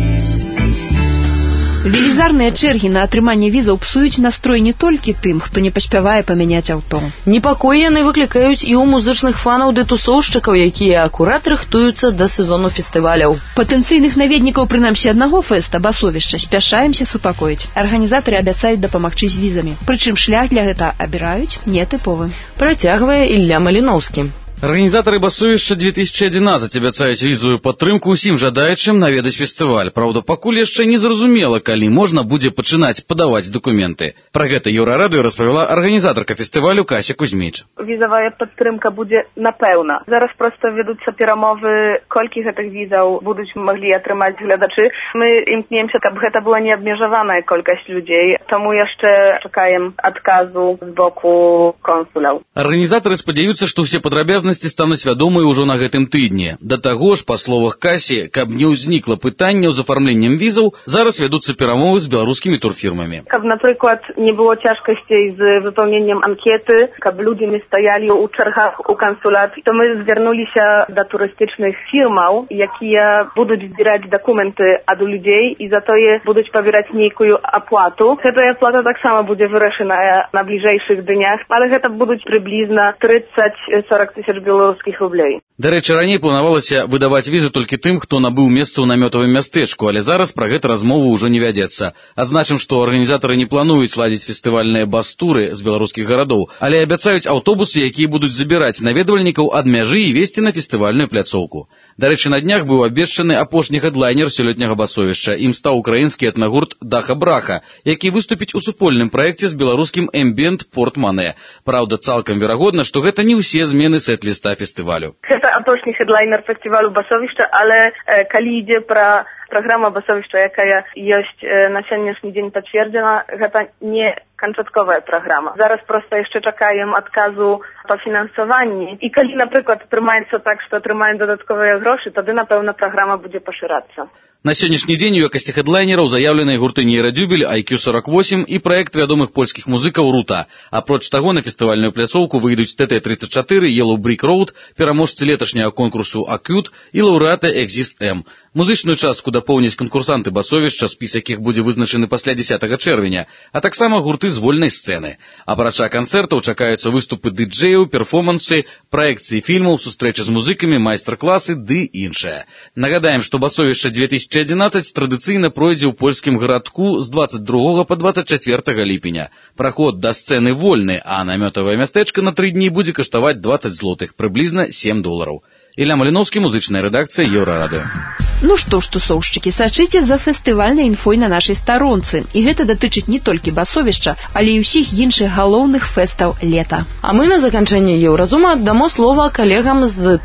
S4: Велізарныя чэргі на атрыманне візаў псуюць настрой не толькі тым, хто не паспявае памяняць аўто.
S3: Непакой яны выклікаюць і ў музычных фанаў ды тусоўшчыкаў, якія акурат рыхтуюцца да сезону фестываляў.
S4: Патэнцыйных наведнікаў прынамсі аднаго фэста басовішча спяшаемся супакоіць. Арганізатары абяцаюць дапамагчы з візамі. Прычым шлях для гэта абіраюць нетыповы.
S3: Працягвае Ілля Маліноўскі.
S5: Арганізатары басовішча 2011 абяцаюць візавую падтрымку ўсім жадаючым наведаць фестываль. Праўда, пакуль яшчэ не зразумела, калі можна будзе пачынаць падаваць дакументы. Пра гэта Еўрарадыё распавяла арганізатарка фестывалю Кася Кузьміч.
S19: Візавая падтрымка будзе напэўна. Зараз проста вядуцца перамовы, колькі гэтых візаў будуць маглі атрымаць гледачы. Мы імкнемся, каб гэта была неабмежаваная колькасць людзей, таму яшчэ чакаем адказу з боку консуляў.
S5: Арганізатары спадзяюцца, што ўсе падрабязнасці стануць вядомыя ўжо на гэтым тыдні. Да таго ж, па словах Касі, каб не ўзнікла пытанняў з афармленнем візаў, зараз вядуцца перамовы з беларускімі турфірмамі.
S19: Каб, напрыклад, не было цяжкасцей з выпаўненнем анкеты, каб людзі не стаялі ў чаргах у кансулат, то мы звярнуліся да турыстычных фірмаў, якія будуць збіраць дакументы ад людзей і затое будуць пабіраць нейкую аплату. Гэтая аплата таксама будзе вырашаная на бліжэйшых днях, але гэта будуць прыблізна 30-40 тысяч беларускіх рублей.
S5: Дарэчы, раней планавалася выдаваць візы толькі тым, хто набыў месца ў намётавым мястэчку, але зараз пра гэта размова ўжо не вядзецца. Адзначым, што арганізатары не плануюць ладзіць фестывальныя бас-туры з беларускіх гарадоў, але абяцаюць аўтобусы, якія будуць забіраць наведвальнікаў ад мяжы і весці на фестывальную пляцоўку. Дарэчы, на днях быў абвешчаны апошні хэдлайнер сёлетняга басовішча. Ім стаў украінскі этнагурт Даха-Браха, які выступіць у супольным праекце з беларускім эмбіент Порт-Мане. Праўда, цалкам верагодна, што гэта не ўсе змены сэт-ліста фестывалю.
S19: Гэта апошні хэдлайнер фестывалю басовішча, але калі ідзе пра праграма басовішча, якая ёсць на сённяшні дзень пацверджана, гэта не канчатковая праграма. Зараз проста яшчэ чакаем адказу па фінансаванні. І калі, напрыклад, атрымаецца так, што атрымаем дадатковыя грошы, тады, напэўна, праграма будзе пашырацца.
S5: На сённяшні дзень у якасці хэдлайнераў заяўленыя гурты Нейрадзюбель, IQ48 і праект вядомых польскіх музыкаў Рута. Апроч таго, на фестывальную пляцоўку выйдуць ТТ-34, Yellow Brick Road, пераможцы леташняга конкурсу Acute і лаўрэаты Exist M. Музычную частку дапоўняць канкурсанты басовішча, спіс якіх будзе вызначаны пасля 10 чэрвеня, а таксама гурты з вольнай сцэны. Апрача канцэртаў чакаюцца выступы дыджэяў, перформансы, праекцыі фільмаў, сустрэчы з музыкамі, майстар-класы ды іншае. Нагадаем, што басовішча 2011 традыцыйна пройдзе ў польскім гарадку з 22 па 24 ліпеня. Праход да сцэны вольны, а намётавае мястэчка на 3 дні будзе каштаваць 20 злотых, прыблізна $7. Ілля Маліноўскі, музычная рэдакцыя Еўрарадыё.
S4: Ну што ж, тусоўшчыкі, сачыце за фестывальнай інфой на нашай старонцы. І гэта датычыць не толькі басовішча, але і ўсіх іншых галоўных фэстаў лета.
S3: А мы на заканчэнне Еўразума аддамо слова калегам з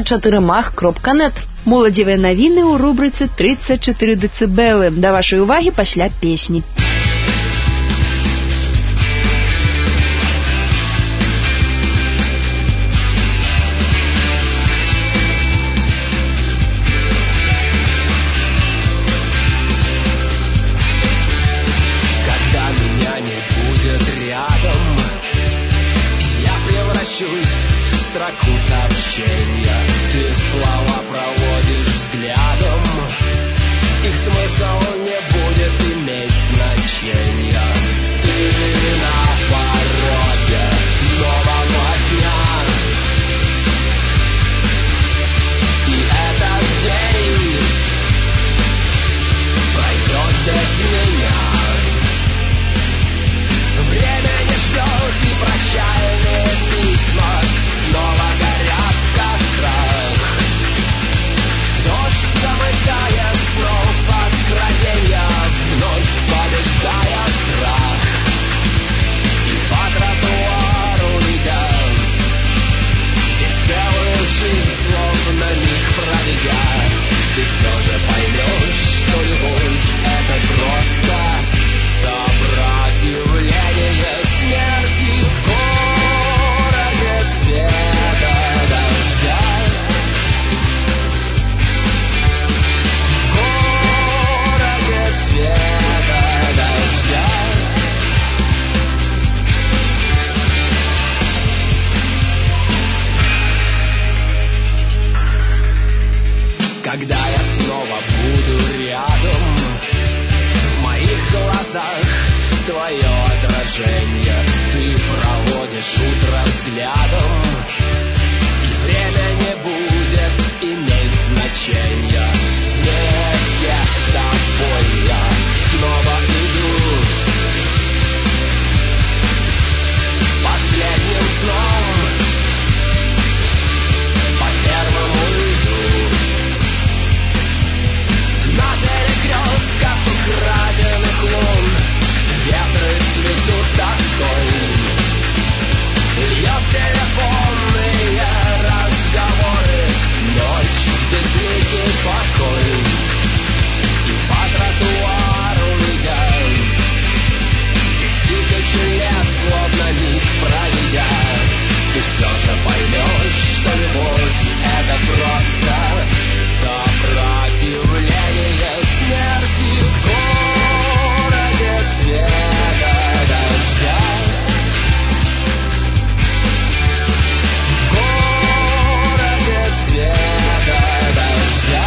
S3: 34mach.net.
S4: Моладзевыя навіны ў рубрыцы 34 дэцыбелы. Да вашай увагі пасля песні.
S10: Строку сообщения ты слова проводишь взглядом, их смысл не будет иметь значения. движения. Ты проводишь утро взглядом, и время не будет иметь значения. Вместе с тобой я снова иду последним сном по первому льду. На перекрестках украденных лун ветры цветут тоской. Льет телефонные разговоры, ночь, безликий покой. И по тротуару идя, здесь тысячи лет, словно миг проведя, ты все же поймешь, что любовь — это просто сопротивление смерти в городе цвета дождя. В городе цвета дождя.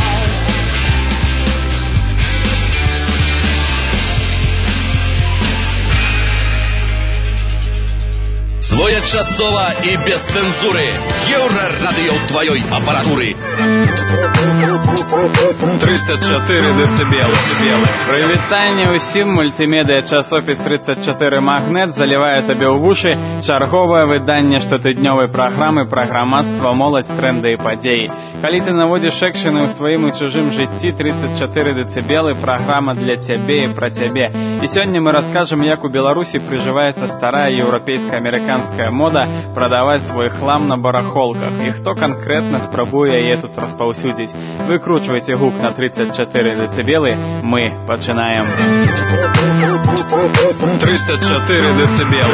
S2: Своечасова и без цензуры. Еўрарадыё твоей аппаратуры.
S18: 304 децибелы. Прывітанне ўсім. Мультимедыя часопіс 34 Магнет залівае табе ў вушы чарговае выданне штотыднёвай праграмы пра грамадства, моладзь, тренды і падзеі. Калі ты наводзіш экшэны ў сваім і чужым жыцці, 34 децибелы праграма для цябе і пра цябе. І сёння мы раскажам, як у Беларусі прыжываецца старая еўрапейская амерыканская мода прадаваць свой хлам на барахолках. І хто канкрэтна спрабуе яе тут распаўсюдзіць. Выкручвайце гук на 34 децибелы. Мы пачынаем. 304 децибелы.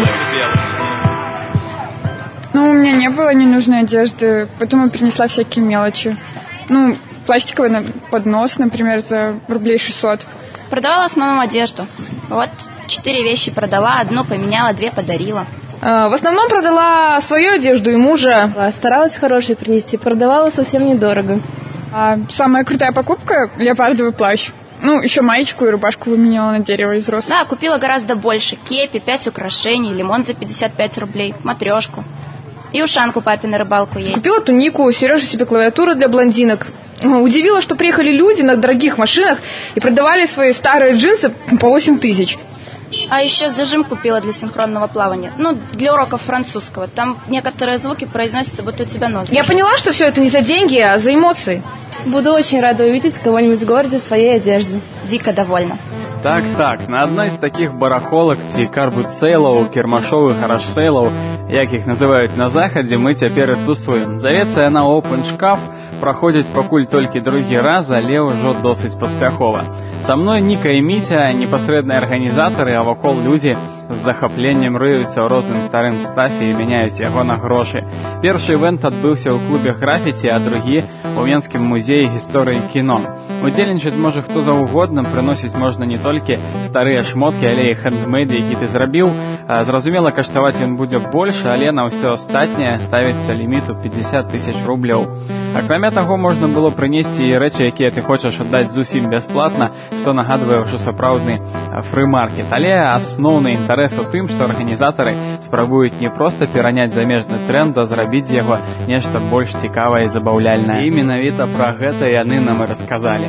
S20: Ну, у меня не было ненужной одежды, поэтому принесла всякие мелочи. Ну, пластиковый поднос, например, за рублей 600.
S21: Продавала в основном одежду. Вот 4 вещи продала, одну поменяла, 2 подарила.
S22: В основном продала свою одежду и мужа. Старалась хорошие принести, продавала совсем недорого.
S20: Самая крутая покупка – леопардовый плащ. Ну, еще маечку и рубашку выменяла на дерево из роз.
S21: Да, купила гораздо больше. Кепи, 5 украшений, лимон за 55 рублей, матрешку. И ушанку папе на рыбалку есть.
S22: Купила тунику, Сереже себе клавиатуру для блондинок. Удивило, что приехали люди на дорогих машинах и продавали свои старые джинсы по 8 тысяч.
S21: А еще зажим купила для синхронного плавания. Ну, для уроков французского. Там некоторые звуки произносятся, будто у тебя нос.
S22: Я поняла, что все это не за деньги, а за эмоции.
S21: Буду очень рада увидеть кого-нибудь в городе в своей одежде. Дико довольна.
S18: Так, на одной з таких барахолак ці карбут-сейлаў, кірмашовых гараж-сейлаў, як іх называюць на захадзе, мы цяпер і тусуем. Завецца яна Open Шкаф, праходзіць пакуль толькі другі раз, але ўжо досыць паспяхова. Са мной Ніка і Міця, непасрэдныя арганізатары, а вакол людзі з захапленнем рыюцца ў розным старым стафе і мяняюць яго на грошы. Першы івэнт адбыўся ў клубе графіці, а другі у Менскім музеі гісторыі кіно. Удзельнічаць можа хто заўгодна, прыносіць можна не толькі старыя шмоткі, але і хэндмейд, які ты зрабіў. Зразумела, каштаваць ён будзе больш, але на ўсё астатняе ставіцца ліміт у 50 тысяч рублёў. Акрамя таго, можна было прынесці і рэчы, якія ты хочаш аддаць зусім бясплатна, што нагадвае ўжо сапраўдны фры-маркет. Але асноўны інтарэс у тым, што арганізатары спрабуюць не проста пераняць замежны тренд, а зрабіць з яго нешта больш цікавае і забаўляльнае. І менавіта пра гэта яны нам і расказалі.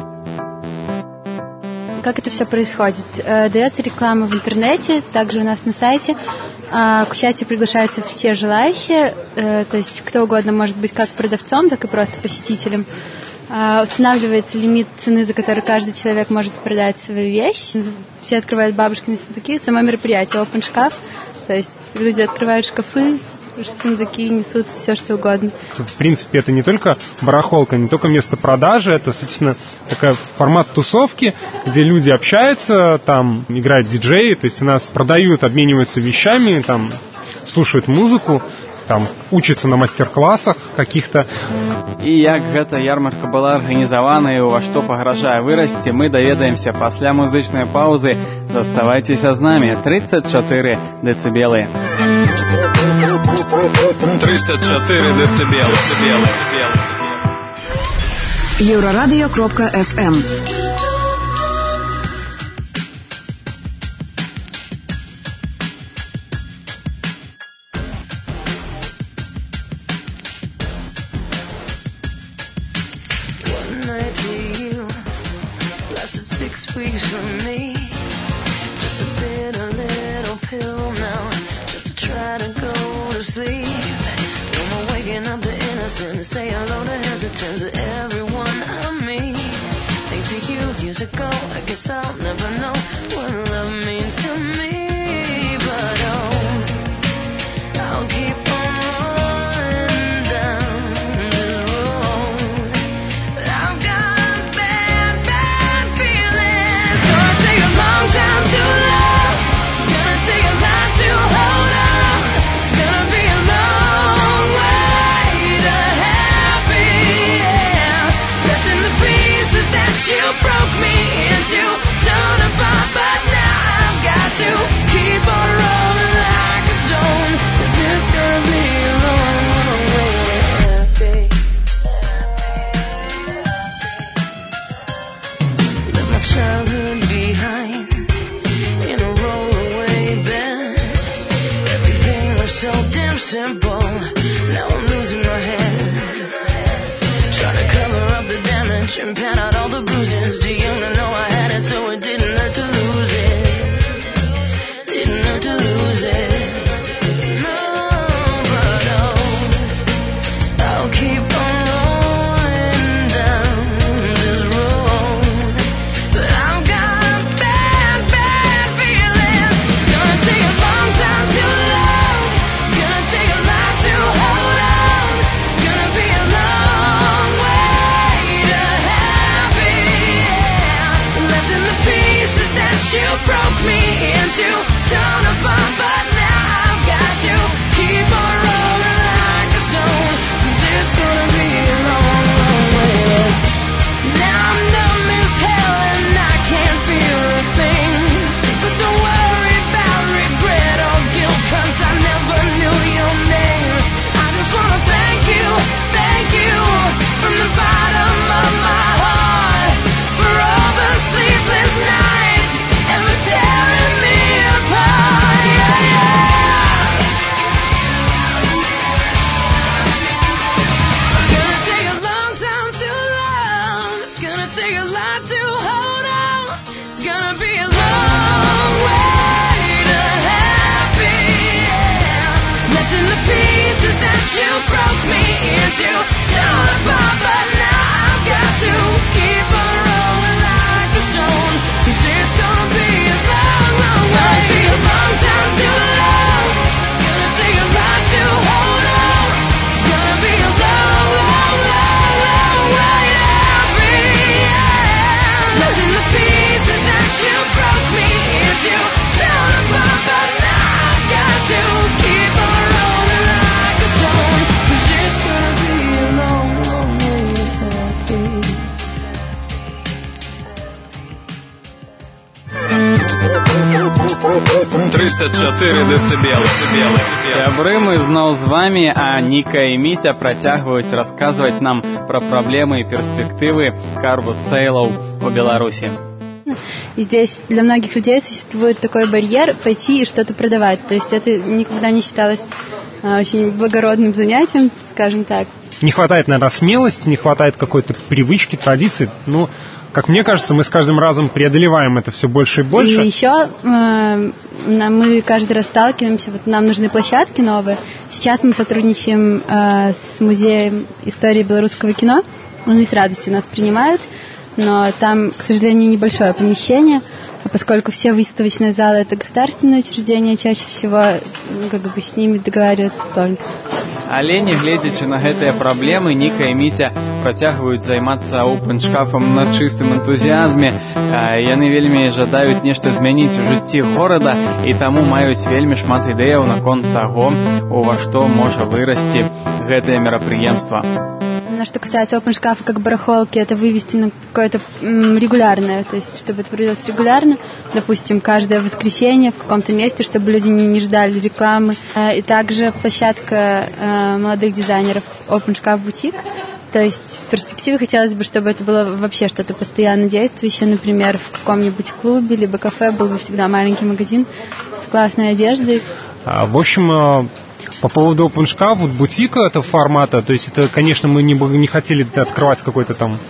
S23: Как это все происходит? Дается реклама в интернете, также у нас на сайте. К чате приглашаются все желающие, то есть кто угодно может быть как продавцом, так и просто посетителем. Устанавливается лимит цены, за который каждый человек может продать свою вещь. Все открывают бабушкины сундуки. Само мероприятие Open Шкаф, то есть люди открывают шкафы, сундуки, несут все что угодно.
S24: В принципе, это не только барахолка, не только место продажи, это, собственно, такой формат тусовки, где люди общаются, там играют диджеи, то есть у нас продают, обмениваются вещами, там слушают музыку, там учатся на мастер-классах каких-то.
S18: І як гэта ярмарка была арганізавана і ува што пагражае вырасці, мы даведаемся пасля музычнай паўзы. Заставайцеся з намі. 34 децибелы.
S2: 304 децибелы.
S1: Еврорадио.FM
S9: 6 weeks from me. Just a little pill now, just to try to go to sleep. No more waking up to innocence, say hello to hesitance to everyone I meet. Thanks to you years ago, I guess I'll never know what love means to me. But oh, I'll keep on rolling down this road. But I've got a bad, bad feeling. It's gonna take a long time to love. It's gonna take a lot to hold on. It's gonna be a long way to happy, yeah. Left in the pieces that you broke me into, torn apart, but now I've got to keep on rolling like a stone. 'Cause it's gonna be a long, long way to happy. Left my childhood behind in a rollaway bed. Everything was so damn simple. Now I'm losing my head. Trying to cover up the damage and pat out all the bruises. Too young to know I had it, so it didn't hurt to lose it. Didn't hurt to lose it. No, but oh, I'll keep on rolling down this road. But I've got a bad, bad feeling. It's gonna take a long time to love. It's gonna take a lot to hold on. It's gonna be a long way to happy, yeah. Left in the pieces that you broke me into, torn apart, but now I've got to keep on rolling like a stone. 'Cause it's gonna be a long, long way. Now I'm numb as hell and I can't feel a thing. But don't worry about regret or guilt, 'cause I never knew your name. I just wanna thank you from the bottom of my heart for all the sleepless nights and for tearing me apart, yeah, yeah. It's gonna take a long time to love. It's gonna take a lot to hold on. It's gonna be a long way to happy, yeah. Left in the pieces that you broke me into, torn apart, but now I've got to keep on rolling like a stone. 'Cause it's gonna be a long, long way. It's gonna take a long time to love. It's gonna take a lot to hold on. It's gonna be a long, long, long, long way to happy, yeah. Left in the pieces that you broke me into, torn apart, but now I've got to keep on rolling like a stone. 'Cause it's gonna be a long, long way to happy.
S2: 304 децибелы.
S18: Сябры, мы зноў з вами, а Ніка і Міця працягваюць расказваць нам пра праблемы і перспектывы карбут-сейлаў у Беларусі.
S23: И здесь для многих людей существует такой барьер пойти и что-то продавать. То есть это никогда не считалось очень благородным занятием, скажем так.
S24: Не хватает, наверное, смелости, не хватает какой-то привычки, традиции. Ну, как мне кажется, мы с каждым разом преодолеваем это все больше и больше.
S23: И еще мы каждый раз сталкиваемся, вот нам нужны площадки новые. Сейчас мы сотрудничаем с Музеем истории белорусского кино. Они с радостью нас принимают, но там, к сожалению, небольшое помещение. А поскольку все выставочные залы — это государственные учреждения, чаще всего как бы с ними договариваться сложно.
S18: Але не гледзячы на гэтыя праблемы, Ніка і Міця працягваюць займацца опеншкафам на чыстым энтузіязме. Яны вельмі жадаюць нешта змяніць у жыцці горада і таму маюць вельмі шмат ідэяў наконт таго, ува што можа вырасці гэтае мерапрыемства.
S23: Что касается опеншкафа как барахолки, это вывести на какое-то регулярное, то есть чтобы это проводилось регулярно, допустим, каждое воскресенье в каком-то месте, чтобы люди не ждали рекламы. И также площадка молодых дизайнеров опеншкаф бутик. То есть в перспективе хотелось бы, чтобы это было вообще что-то постоянно действующее, например, в каком-нибудь клубе либо кафе был бы всегда маленький магазин с классной одеждой.
S24: В общем, по поводу опеншкаф, вот бутика этого формата, то есть это, конечно, мы не хотели открывать какой-то там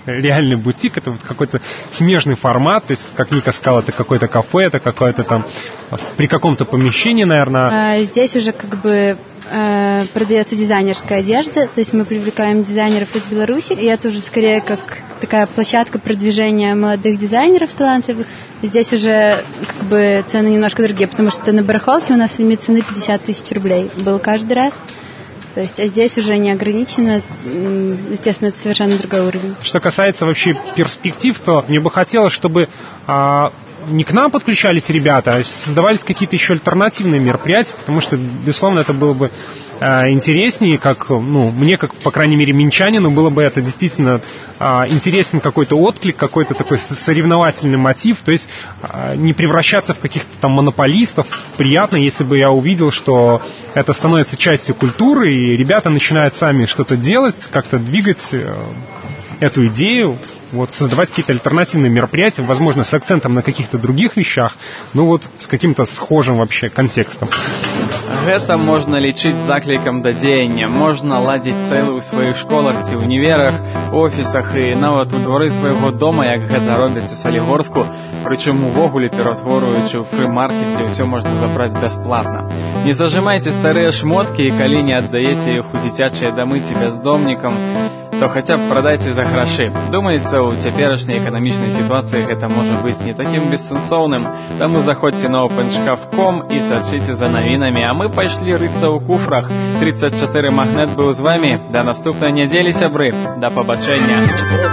S24: реальный бутик, это вот какой-то смежный формат, то есть, как Ника сказала, это какое-то кафе, это какое-то там при каком-то помещении, наверное.
S23: Здесь уже как бы продается дизайнерская одежда, то есть мы привлекаем дизайнеров из Беларуси, и это уже скорее как такая площадка продвижения молодых дизайнеров талантливых. Здесь уже как бы цены немножко другие, потому что на барахолке у нас лимит цены 50 тысяч рублей был каждый раз. То есть, а здесь уже не ограничено, естественно, это совершенно другой уровень.
S24: Что касается вообще перспектив, то мне бы хотелось, чтобы не к нам подключались ребята, а создавались какие-то еще альтернативные мероприятия, потому что, безусловно, это было бы интереснее, как, мне, как, по крайней мере, минчанину, было бы это действительно интересен какой-то отклик, какой-то такой соревновательный мотив, то есть не превращаться в каких-то там монополистов. Приятно, если бы я увидел, что это становится частью культуры, и ребята начинают сами что-то делать, как-то двигать эту идею, вот, создавать какие-то альтернативные мероприятия, возможно, с акцентом на каких-то других вещах, с каким-то схожим вообще контекстом.
S18: Гэта можна лічыць заклікам да дзеяння. Можна ладзіць цэлы ў сваіх школах ці ўніверах, офісах і нават у дворы свайго дома, як гэта робяць у Салігорску, прычым увогуле ператворваючы ў фры-маркет, дзе ўсё можна забраць бясплатна. Не зажимайце старыя шмоткі, і калі не аддаеце іх у дзіцячыя дамы ці бяздомнікам, то хотя б прадайце за грашы. Думаецца, у цяперашняй эканамічнай сітуацыі гэта можа быць не такім бессэнсоўным, таму заходзьце на openshkaf.com і сачыце за навінамі, а мы пайшлі рыцца ў куфрах. 34 Магнет быў з вамі. Да наступнай нядзелі, сябры. Да пабачэння.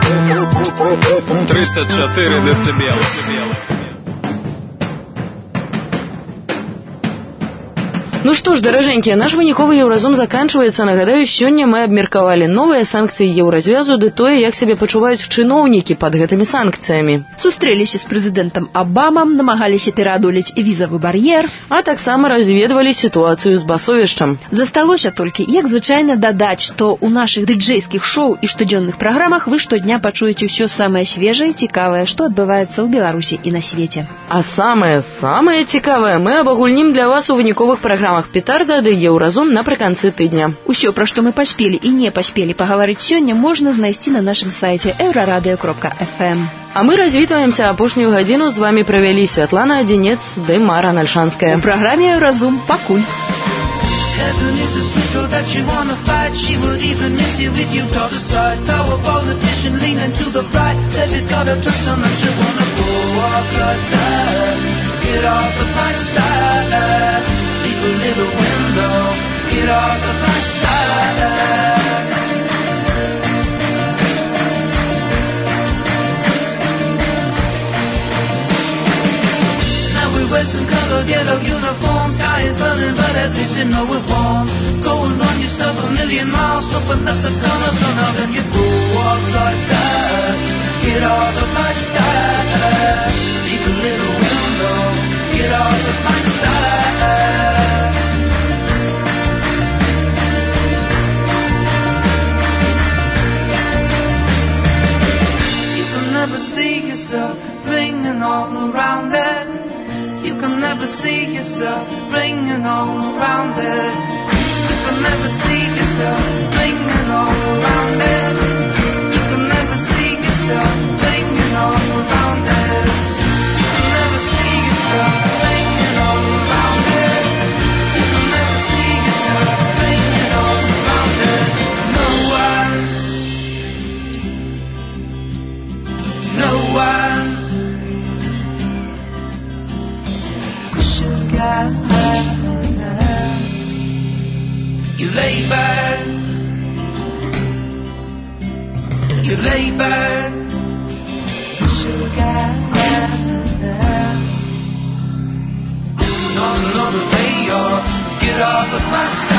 S2: 304 децибела.
S3: Ну что ж, даражэнькія, наш выніковы еўразум заканчваецца. Нагадаю, сёння мы абмеркавалі новыя санкцыі еўразвязу ды тое, як сябе пачуваюць чыноўнікі пад гэтымі санкцыямі.
S4: Сустрэліся з прэзідэнтам Абамам, намагаліся пераадолець візавы бар'ер,
S3: а таксама разведвалі сітуацыю з басовішчам.
S4: Засталося толькі, як звычайна, дадаць, што ў нашых дыджэйскіх шоу і штодзённых праграмах вы штодня пачуеце ўсё самае свежае і цікавае, што адбываецца ў Беларусі і на свеце.
S3: А самае цікавае мы абагульнім для вас у выніковых праграмах «Петарда» ды «Еўразум» напрыканцы тыдня.
S4: Усё, пра што мы паспелі і не паспелі пагаварыць сёння, можна знайсці на нашым сайце euradio.fm.
S3: А мы развітваемся. Апошнюю гадзіну з вамі правялі Святлана Адзінец ды Мара Нальшанская.
S4: У праграме «Еўразум» пакуль.
S10: Heaven is a spiritual that you wanna fight. She would even miss you if you told her side. Power politician leaning to the right. Baby's got a twist on that she wanna go walk like that. Get off of my style. Leave a little window. Get off of my style. Now we wear some colored yellow uniforms. Sky is burning, but at least you know we're warm. Going on yourself a million miles. Open up the corner, turn out and you go walk like that. Get off of my style. Leave a little window. Get off of my style. You can never see yourself ringing all around it. You can never see yourself ringing all around it. You can never see yourself ringing all around it. You can never see yourself ringing all around it. You can never see yourself ringing all around it. You can never see yourself ringing all around it. No one. No one. You labor, you labor, sugar. On the radio, get off of my